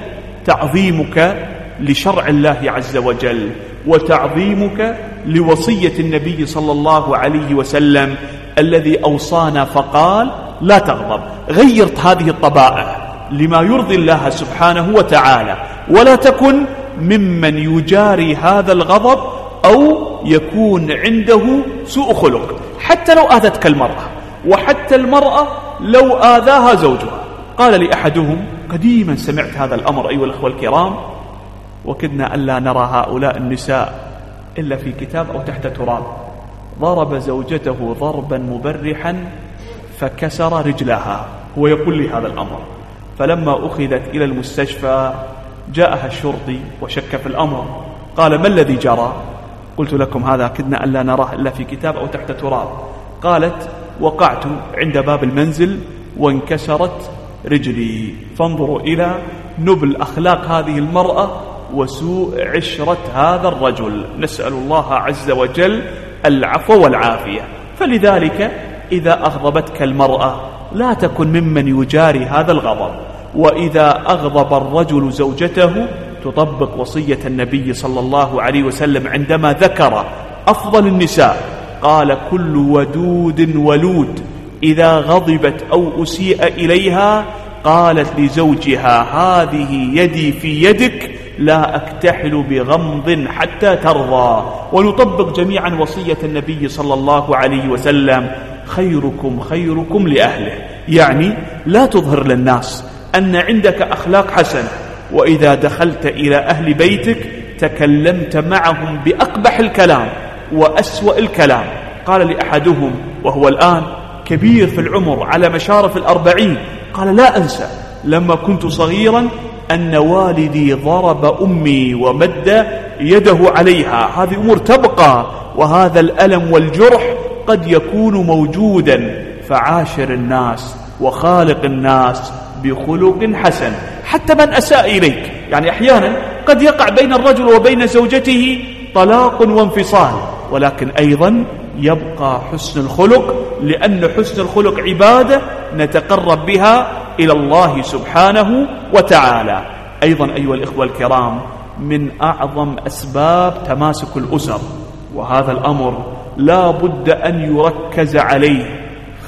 S2: تعظيمك لشرع الله عز وجل وتعظيمك لوصية النبي صلى الله عليه وسلم الذي أوصانا فقال لا تغضب؟ غيرت هذه الطبائع لما يرضي الله سبحانه وتعالى، ولا تكن ممن يجاري هذا الغضب أو يكون عنده سوء خلق، حتى لو آذتك المرأة، وحتى المرأة لو آذاها زوجها. قال لي أحدهم قديما سمعت هذا الأمر أيها الأخوة الكرام، وكدنا ألا نرى هؤلاء النساء إلا في كتاب أو تحت تراب، ضرب زوجته ضربا مبرحا فكسر رجلها. هو يقول لي هذا الأمر، فلما أخذت إلى المستشفى جاءها الشرطي وشك في الأمر، قال ما الذي جرى؟ قلت لكم هذا كدنا ألا نراه إلا في كتاب أو تحت تراب. قالت وقعت عند باب المنزل وانكسرت رجلي. فانظروا إلى نبل أخلاق هذه المرأة وسوء عشرة هذا الرجل، نسأل الله عز وجل العفو والعافية. فلذلك إذا أغضبتك المرأة لا تكن ممن يجاري هذا الغضب، وإذا أغضب الرجل زوجته تطبق وصية النبي صلى الله عليه وسلم عندما ذكر أفضل النساء، قال كل ودود ولود إذا غضبت أو أسيء إليها قالت لزوجها هذه يدي في يدك لا أكتحل بغمض حتى ترضى. ونطبق جميعا وصية النبي صلى الله عليه وسلم خيركم خيركم لأهله، يعني لا تظهر للناس أن عندك أخلاق حسنة، وإذا دخلت إلى أهل بيتك تكلمت معهم بأقبح الكلام وأسوأ الكلام. قال لأحدهم وهو الآن كبير في العمر على مشارف الأربعين، قال لا أنسى لما كنت صغيرا أن والدي ضرب أمي ومد يده عليها. هذه أمور تبقى، وهذا الألم والجرح قد يكون موجودا. فعاشر الناس وخالق الناس بخلق حسن حتى من أساء إليك. يعني أحيانا قد يقع بين الرجل وبين زوجته طلاق وانفصال، ولكن أيضا يبقى حسن الخلق، لأن حسن الخلق عبادة نتقرب بها إلى الله سبحانه وتعالى. أيضا أيها الإخوة الكرام من أعظم أسباب تماسك الأسر، وهذا الأمر لا بد أن يركز عليه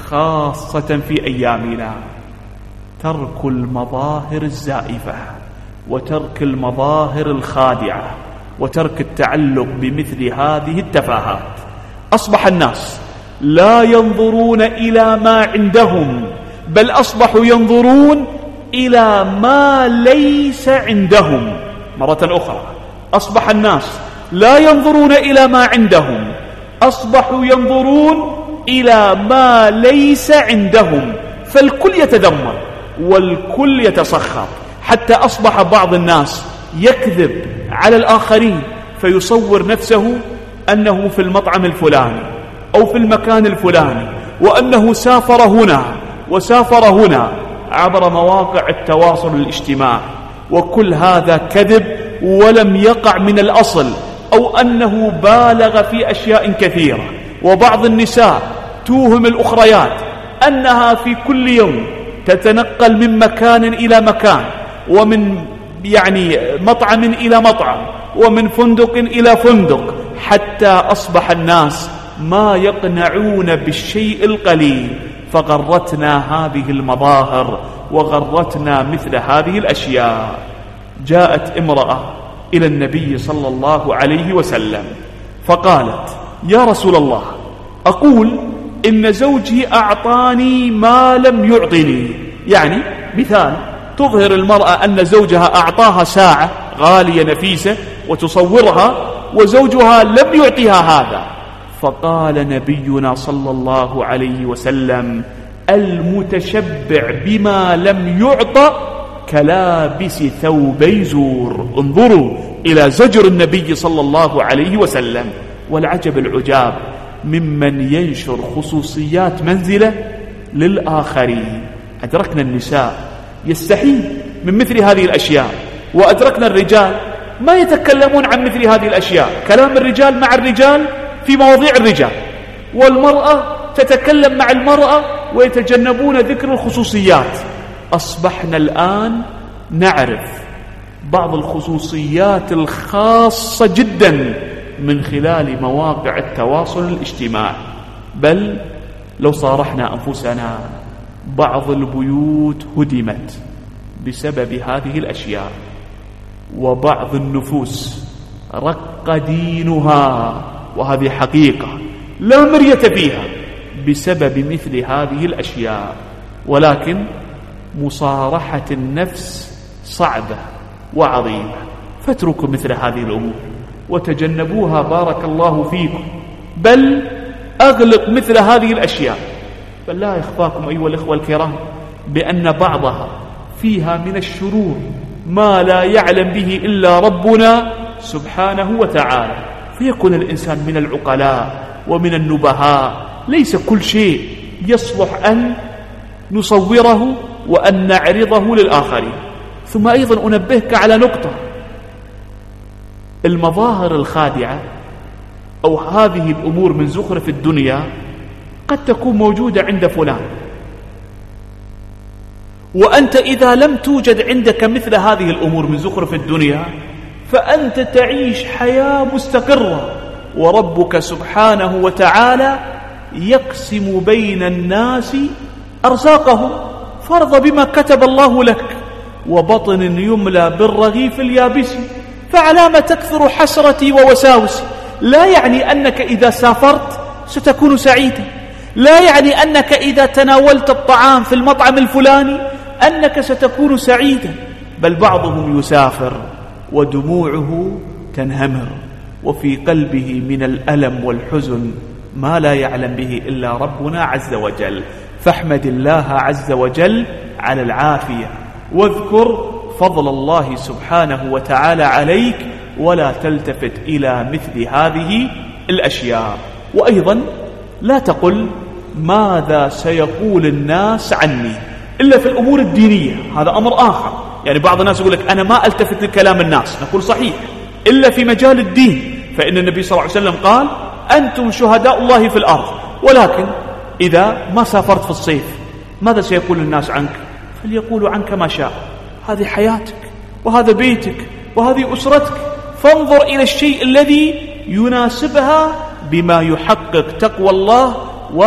S2: خاصة في أيامنا ترك المظاهر الزائفة وترك المظاهر الخادعة وترك التعلق بمثل هذه التفاهات. أصبح الناس لا ينظرون إلى ما عندهم، بل أصبحوا ينظرون إلى ما ليس عندهم. مرة أخرى، أصبح الناس لا ينظرون إلى ما عندهم، أصبحوا ينظرون إلى ما ليس عندهم، فالكل يتذمر والكل يتسخط، حتى أصبح بعض الناس يكذب على الآخرين فيصور نفسه أنه في المطعم الفلاني أو في المكان الفلاني، وأنه سافر هنا وسافر هنا عبر مواقع التواصل الاجتماعي، وكل هذا كذب ولم يقع من الأصل، أو أنه بالغ في أشياء كثيرة. وبعض النساء توهم الأخريات أنها في كل يوم تتنقل من مكان إلى مكان، ومن يعني مطعم إلى مطعم، ومن فندق إلى فندق، حتى أصبح الناس ما يقنعون بالشيء القليل، فغرتنا هذه المظاهر وغرتنا مثل هذه الأشياء. جاءت امرأة إلى النبي صلى الله عليه وسلم فقالت: يا رسول الله، أقول إن زوجي أعطاني ما لم يعطني. يعني مثال، تظهر المرأة أن زوجها أعطاها ساعة غالية نفيسة وتصورها، وزوجها لم يعطيها هذا. فقال نبينا صلى الله عليه وسلم: المتشبع بما لم يعطى كلابس ثوبي زور. انظروا إلى زجر النبي صلى الله عليه وسلم. والعجب العجاب ممن ينشر خصوصيات منزله للآخرين. أدركنا النساء يستحيل من مثل هذه الأشياء، وأدركنا الرجال ما يتكلمون عن مثل هذه الأشياء. كلام الرجال مع الرجال في مواضيع الرجال، والمرأة تتكلم مع المرأة ويتجنبون ذكر الخصوصيات. أصبحنا الآن نعرف بعض الخصوصيات الخاصة جدا من خلال مواقع التواصل الاجتماعي. بل لو صارحنا أنفسنا، بعض البيوت هدمت بسبب هذه الأشياء، وبعض النفوس رق دينها، وهذه حقيقة لا مرية فيها، بسبب مثل هذه الأشياء. ولكن مصارحة النفس صعبة وعظيمة، فاتركوا مثل هذه الأمور وتجنبوها بارك الله فيكم. بل أغلق مثل هذه الأشياء. بل لا يخفاكم أيها الإخوة الكرام بأن بعضها فيها من الشرور ما لا يعلم به إلا ربنا سبحانه وتعالى، فيكون الإنسان من العقلاء ومن النبهاء. ليس كل شيء يصلح أن نصوره وأن نعرضه للآخرين. ثم أيضا أنبهك على نقطة: المظاهر الخادعة أو هذه الأمور من زخرف الدنيا قد تكون موجودة عند فلان، وأنت إذا لم توجد عندك مثل هذه الأمور من زخرف الدنيا فأنت تعيش حياة مستقرة، وربك سبحانه وتعالى يقسم بين الناس أرزاقه، فارض بما كتب الله لك، وبطن يملى بالرغيف اليابس، فعلام تكثر حسرتي ووساوسي. لا يعني أنك إذا سافرت ستكون سعيدا، لا يعني أنك إذا تناولت الطعام في المطعم الفلاني أنك ستكون سعيدا، بل بعضهم يسافر ودموعه تنهمر وفي قلبه من الألم والحزن ما لا يعلم به إلا ربنا عز وجل. فاحمد الله عز وجل على العافية، واذكر فضل الله سبحانه وتعالى عليك، ولا تلتفت إلى مثل هذه الأشياء. وأيضا لا تقل ماذا سيقول الناس عني إلا في الأمور الدينية، هذا أمر آخر. يعني بعض الناس يقول لك أنا ما ألتفت لكلام الناس، نقول صحيح، إلا في مجال الدين، فإن النبي صلى الله عليه وسلم قال: أنتم شهداء الله في الأرض. ولكن إذا ما سافرت في الصيف ماذا سيقول الناس عنك؟ فليقولوا عنك ما شاء، هذه حياتك وهذا بيتك وهذه أسرتك، فانظر إلى الشيء الذي يناسبها بما يحقق تقوى الله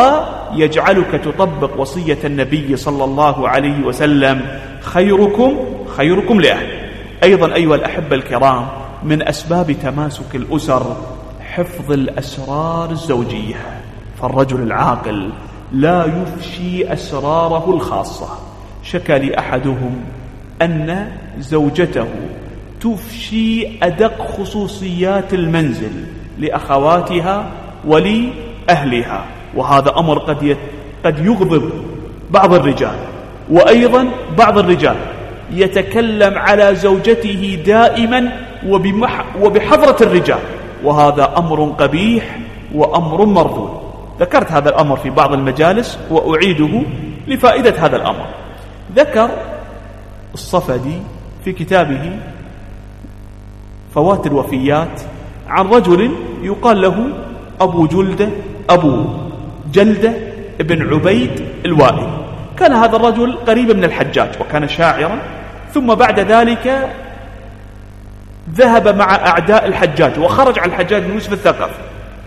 S2: يجعلك تطبق وصية النبي صلى الله عليه وسلم: خيركم خيركم لأهله. أيضا أيها الأحبة الكرام، من أسباب تماسك الأسر حفظ الأسرار الزوجية، فالرجل العاقل لا يفشي أسراره الخاصة. شكى لي أحدهم أن زوجته تفشي أدق خصوصيات المنزل لأخواتها ولأهلها، وهذا أمر قد قد يغضب بعض الرجال. وأيضا بعض الرجال يتكلم على زوجته دائما وبحضرة الرجال، وهذا أمر قبيح وأمر مرفوض. ذكرت هذا الأمر في بعض المجالس وأعيده لفائدة هذا الأمر. ذكر الصفدي في كتابه فوات الوفيات عن رجل يقال له أبو جلدة أبو جلدة ابن عبيد الوائل. كان هذا الرجل قريبا من الحجاج وكان شاعرا، ثم بعد ذلك ذهب مع أعداء الحجاج وخرج على الحجاج بن يوسف الثقفي،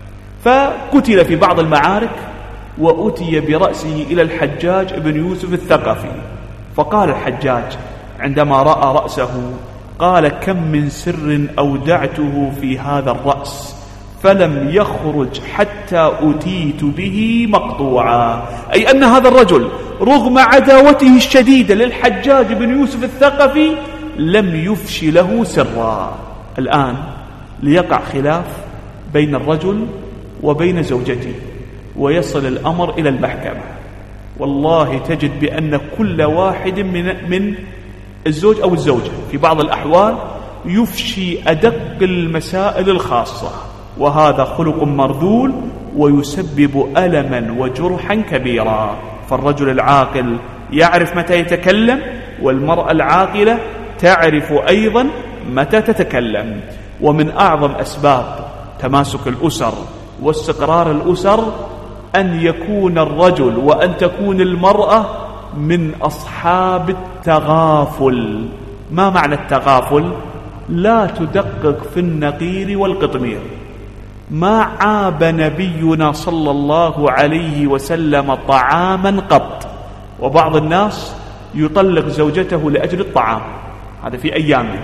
S2: فقتل في بعض المعارك وأتي برأسه إلى الحجاج بن يوسف الثقفي. فقال الحجاج عندما رأى رأسه، قال: كم من سر أودعته في هذا الرأس فلم يخرج حتى أتيت به مقطوعا. أي أن هذا الرجل رغم عداوته الشديدة للحجاج بن يوسف الثقفي لم يفشي له سرا. الآن ليقع خلاف بين الرجل وبين زوجته ويصل الأمر إلى المحكمة، والله تجد بأن كل واحد من من الزوج أو الزوجة في بعض الأحوال يفشي أدق المسائل الخاصة، وهذا خلق مرذول ويسبب ألما وجرحا كبيرا. فالرجل العاقل يعرف متى يتكلم، والمرأة العاقلة تعرف أيضا متى تتكلم. ومن أعظم أسباب تماسك الأسر واستقرار الأسر أن يكون الرجل وأن تكون المرأة من أصحاب التغافل. ما معنى التغافل؟ لا تدقق في النقير والقطمير. ما عاب نبينا صلى الله عليه وسلم طعاما قط، وبعض الناس يطلق زوجته لأجل الطعام، هذا في أيامه.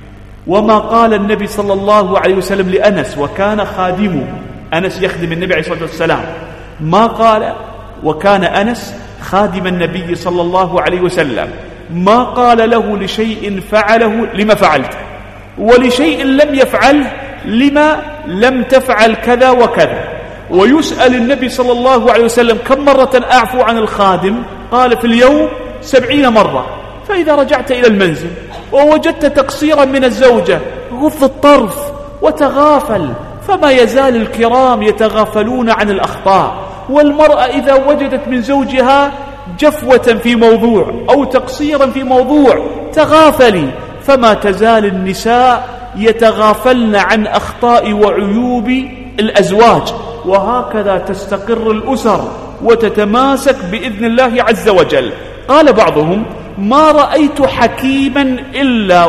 S2: وما قال النبي صلى الله عليه وسلم لأنس وكان خادمه، أنس يخدم النبي عليه الصلاة والسلام، ما قال، وكان أنس خادم النبي صلى الله عليه وسلم، ما قال له لشيء فعله لما فعلته، ولشيء لم يفعله لما لم تفعل كذا وكذا. ويسأل النبي صلى الله عليه وسلم: كم مرة أعفو عن الخادم؟ قال: في اليوم سبعين مرة. فإذا رجعت إلى المنزل ووجدت تقصيرا من الزوجة غض الطرف وتغافل، فما يزال الكرام يتغافلون عن الأخطاء. والمرأة إذا وجدت من زوجها جفوة في موضوع أو تقصيرا في موضوع تغافلي، فما تزال النساء يتغافلن عن أخطاء وعيوب الأزواج، وهكذا تستقر الأسر وتتماسك بإذن الله عز وجل. قال بعضهم: ما رأيت حكيما إلا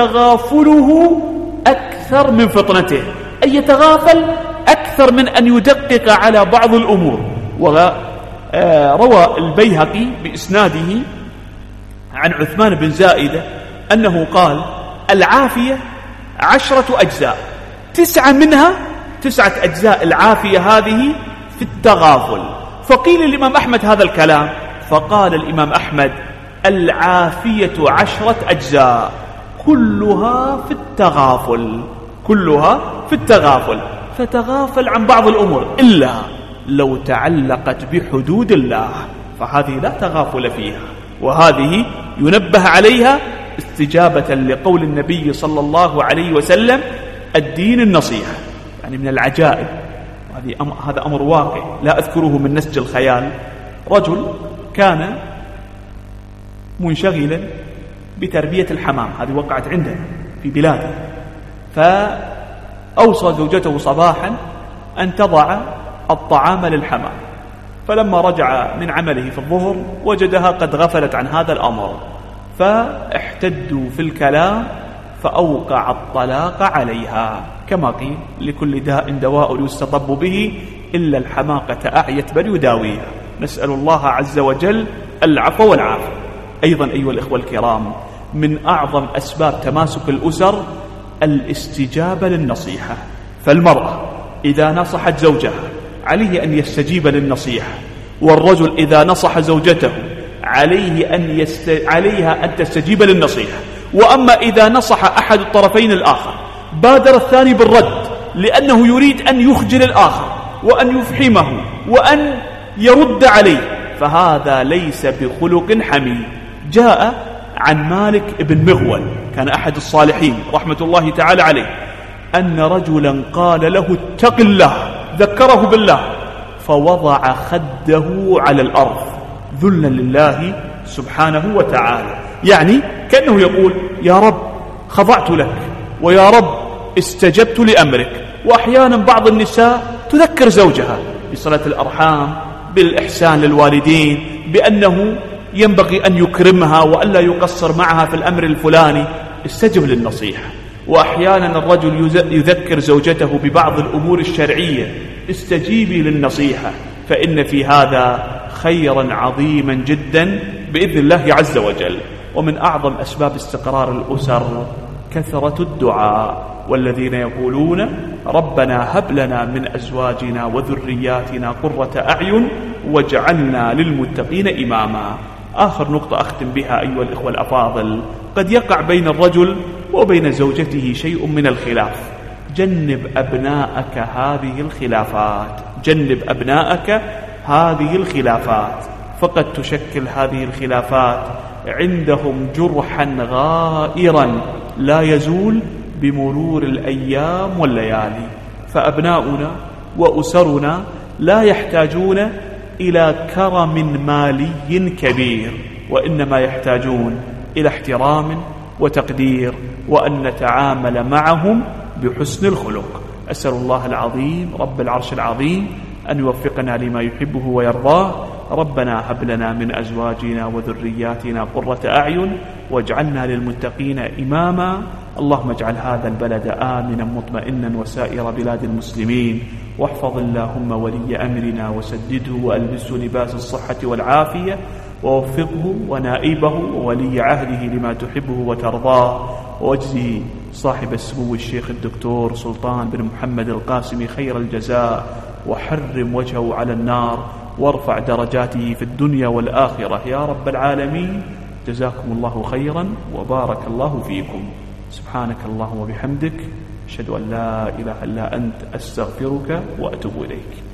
S2: وتغافله أكثر من فطنته، أي يتغافل أكثر من أن يدقق على بعض الأمور. وروى البيهقي بإسناده عن عثمان بن زائدة أنه قال: العافية عشرة أجزاء، تسعة منها تسعة أجزاء العافية هذه في التغافل. فقيل الإمام أحمد هذا الكلام، فقال الإمام أحمد: العافية عشرة أجزاء كلها في التغافل، كلها في التغافل. فتغافل عن بعض الأمور إلا لو تعلقت بحدود الله، فهذه لا تغافل فيها، وهذه ينبه عليها استجابة لقول النبي صلى الله عليه وسلم: الدين النصيحة. يعني من العجائب، هذا أمر واقع لا أذكره من نسج الخيال. رجل كان منشغلا بتربية الحمام، هذه وقعت عندنا في بلاده، فأوصى زوجته صباحا أن تضع الطعام للحمام، فلما رجع من عمله في الظهر وجدها قد غفلت عن هذا الأمر، فاحتدوا في الكلام فأوقع الطلاق عليها. كما قيل: لكل داء دواء يستطب به إلا الحماقة أعيت بل يداويها. نسأل الله عز وجل العفو والعافية. أيضا أيها الإخوة الكرام، من أعظم أسباب تماسك الأسر الاستجابة للنصيحة. فالمرأة إذا نصحت زوجها عليه أن يستجيب للنصيحة، والرجل إذا نصح زوجته عليه أن يست... عليها أن تستجيب للنصيحة. وأما إذا نصح أحد الطرفين الآخر بادر الثاني بالرد لأنه يريد أن يخجل الآخر وأن يفحمه وأن يرد عليه، فهذا ليس بخلق حميد. جاء عن مالك بن مغول، كان أحد الصالحين رحمة الله تعالى عليه، أن رجلا قال له اتق الله، ذكره بالله، فوضع خده على الأرض ذلا لله سبحانه وتعالى، يعني كأنه يقول يا رب خضعت لك ويا رب استجبت لأمرك. وأحيانا بعض النساء تذكر زوجها بصلة الأرحام، بالإحسان للوالدين، بأنه ينبغي أن يكرمها وألا يقصر معها في الأمر الفلاني، استجب للنصيحة. وأحيانا الرجل يذكر زوجته ببعض الأمور الشرعية، استجيبي للنصيحة، فإن في هذا خيرا عظيما جدا بإذن الله عز وجل. ومن أعظم أسباب استقرار الأسر كثرة الدعاء، والذين يقولون ربنا هب لنا من أزواجنا وذرياتنا قرة أعين واجعلنا للمتقين إماما. آخر نقطة أختم بها أيها الإخوة الأفاضل، قد يقع بين الرجل وبين زوجته شيء من الخلاف. جنب أبناءك هذه الخلافات، جنب أبناءك هذه الخلافات، فقد تشكل هذه الخلافات عندهم جرحا غائرا لا يزول بمرور الأيام والليالي. فأبناؤنا وأسرنا لا يحتاجون إلى كرم مالي كبير، وإنما يحتاجون إلى احترام وتقدير، وأن نتعامل معهم بحسن الخلق. أسأل الله العظيم رب العرش العظيم أن يوفقنا لما يحبه ويرضاه. ربنا هب لنا من أزواجنا وذرياتنا قرة أعين واجعلنا للمتقين إماما. اللهم اجعل هذا البلد آمنا مطمئنا وسائر بلاد المسلمين، واحفظ اللهم ولي أمرنا وسدده وألبسه لباس الصحة والعافية، ووفقه ونائبه وولي عهده لما تحبه وترضاه، واجزي صاحب السمو الشيخ الدكتور سلطان بن محمد القاسمي خير الجزاء، وحرم وجهه على النار، وارفع درجاته في الدنيا والآخرة يا رب العالمين. جزاكم الله خيرا وبارك الله فيكم. سبحانك اللهم وبحمدك، أشهد أن لا إله إلا أنت، أستغفرك وأتوب إليك.